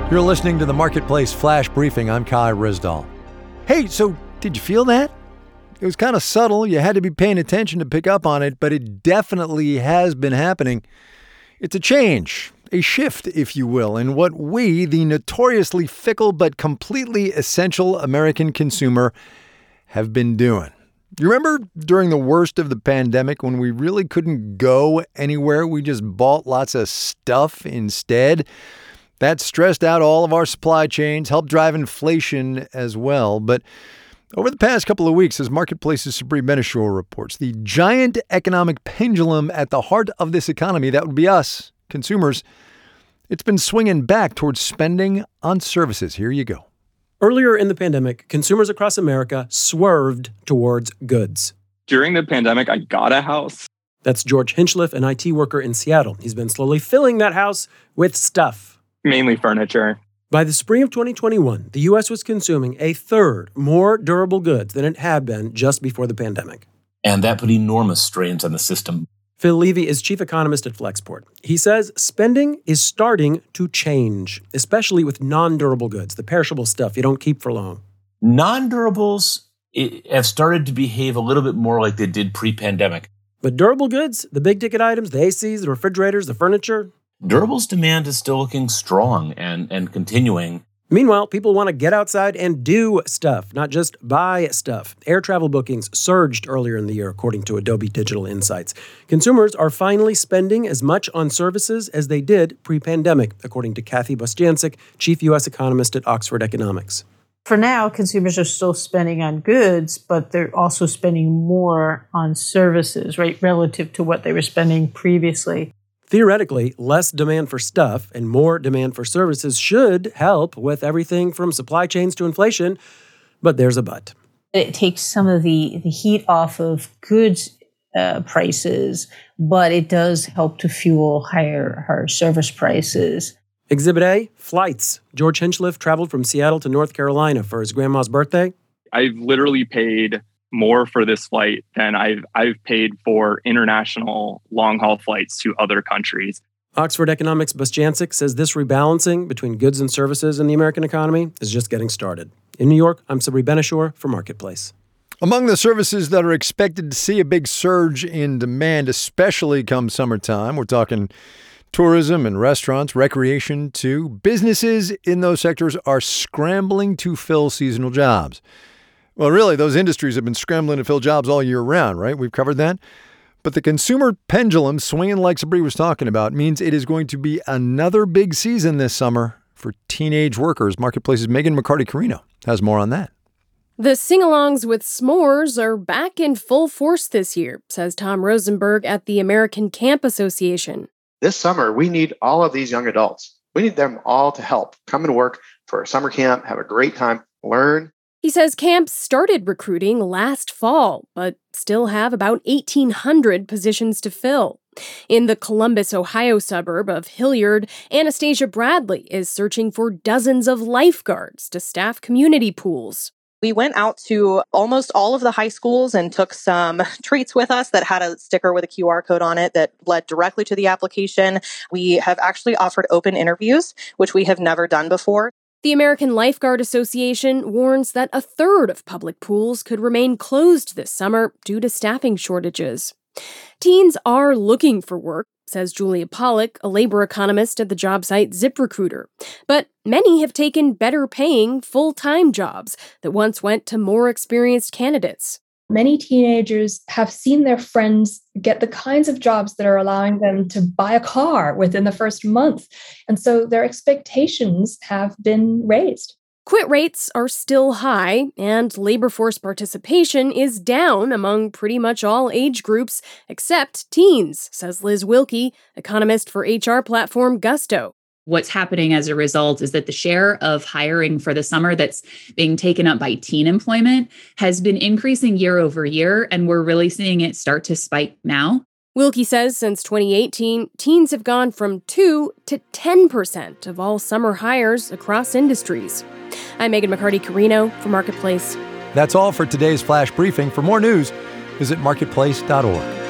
You're listening to the Marketplace Flash Briefing. I'm Kai Rizdal. Hey, so did you feel that? It was kind of subtle. You had to be paying attention to pick up on it, but it definitely has been happening. It's a change, a shift, if you will, in what we, the notoriously fickle but completely essential American consumer, have been doing. You remember during the worst of the pandemic when we really couldn't go anywhere? We just bought lots of stuff instead. That stressed out all of our supply chains, helped drive inflation as well. But over the past couple of weeks, as Marketplace's Sabri Ben-Achour reports, the giant economic pendulum at the heart of this economy, that would be us, consumers, it's been swinging back towards spending on services. Here you go. Earlier in the pandemic, consumers across America swerved towards goods. During the pandemic, I got a house. That's George Hinchliffe, an IT worker in Seattle. He's been slowly filling that house with stuff. Mainly furniture. By the spring of 2021, the U.S. was consuming a third more durable goods than it had been just before the pandemic. And that put enormous strains on the system. Phil Levy is chief economist at Flexport. He says spending is starting to change, especially with non-durable goods, the perishable stuff you don't keep for long. Non-durables have started to behave a little bit more like they did pre-pandemic. But durable goods, the big-ticket items, the ACs, the refrigerators, the furniture, durables demand is still looking strong and continuing. Meanwhile, people want to get outside and do stuff, not just buy stuff. Air travel bookings surged earlier in the year, according to Adobe Digital Insights. Consumers are finally spending as much on services as they did pre-pandemic, according to Kathy Bostjancic, chief U.S. economist at Oxford Economics. For now, consumers are still spending on goods, but they're also spending more on services, right, relative to what they were spending previously. Theoretically, less demand for stuff and more demand for services should help with everything from supply chains to inflation, but there's a but. It takes some of the heat off of goods prices, but it does help to fuel higher service prices. Exhibit A, flights. George Hinchliffe traveled from Seattle to North Carolina for his grandma's birthday. I've literally paid more for this flight than I've paid for international long-haul flights to other countries. Oxford Economics' Bostjancic says this rebalancing between goods and services in the American economy is just getting started. In New York, I'm Sabri Ben-Achour for Marketplace. Among the services that are expected to see a big surge in demand, especially come summertime, we're talking tourism and restaurants, recreation too. Businesses in those sectors are scrambling to fill seasonal jobs. Well, really, those industries have been scrambling to fill jobs all year round, right? We've covered that. But the consumer pendulum swinging like Sabri was talking about means it is going to be another big season this summer for teenage workers. Marketplace's Megan McCarty-Carino has more on that. The sing-alongs with s'mores are back in full force this year, says Tom Rosenberg at the American Camp Association. This summer, we need all of these young adults. We need them all to help come and work for a summer camp, have a great time, learn. He says camps started recruiting last fall, but still have about 1,800 positions to fill. In the Columbus, Ohio suburb of Hilliard, Anastasia Bradley is searching for dozens of lifeguards to staff community pools. We went out to almost all of the high schools and took some treats with us that had a sticker with a QR code on it that led directly to the application. We have actually offered open interviews, which we have never done before. The American Lifeguard Association warns that a third of public pools could remain closed this summer due to staffing shortages. Teens are looking for work, says Julia Pollack, a labor economist at the job site ZipRecruiter. But many have taken better-paying, full-time jobs that once went to more experienced candidates. Many teenagers have seen their friends get the kinds of jobs that are allowing them to buy a car within the first month. And so their expectations have been raised. Quit rates are still high, and labor force participation is down among pretty much all age groups except teens, says Liz Wilkie, economist for HR platform Gusto. What's happening as a result is that the share of hiring for the summer that's being taken up by teen employment has been increasing year over year, and we're really seeing it start to spike now. Wilkie says since 2018, teens have gone from 2 to 10% of all summer hires across industries. I'm Megan McCarty-Carino for Marketplace. That's all for today's Flash Briefing. For more news, visit marketplace.org.